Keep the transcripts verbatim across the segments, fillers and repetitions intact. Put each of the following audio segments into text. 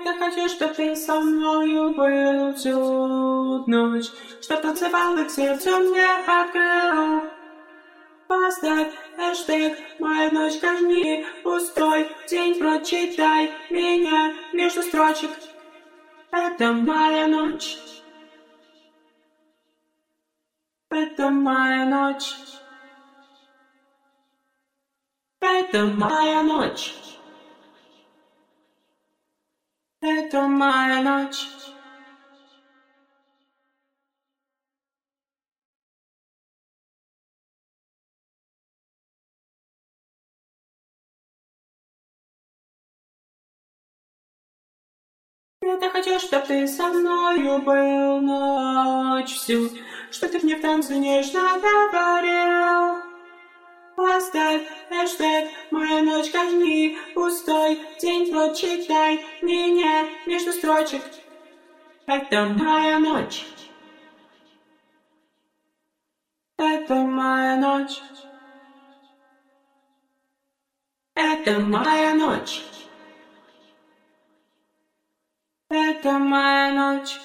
так хочу, чтоб ты со мною был всю ночь, чтоб танцевал и к сердцу мне открыл. Поставь хэштег «Моя ночь корни», пустой день, прочитай меня между строчек. Это моя ночь. Это моя ночь. Это моя ночь. Это моя ночь. Я так хочу, чтоб ты со мною был ночь всю, что ты мне в танце нежно говорил. Поставь хэштег «Моя ночь корни», пустой день, прочитай меня между строчек. Это моя ночь. Это моя ночь. Это моя ночь. Это моя ночь.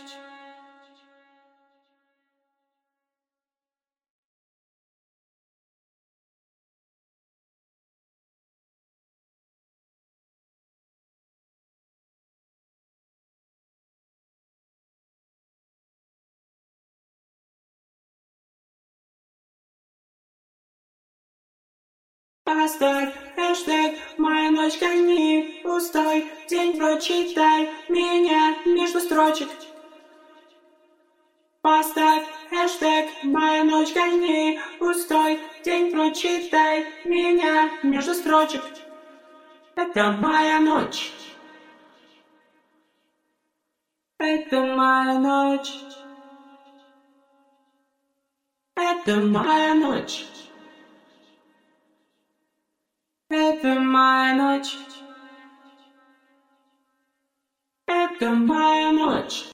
Поставь хэштег «Моя ночь корни», пустой день, прочитай меня между строчек. Поставь хэштег «Моя ночь корни», пустой день, прочитай меня между строчек. Это моя ночь. Это моя ночь. Это моя ночь. Это моя ночь. Это моя ночь.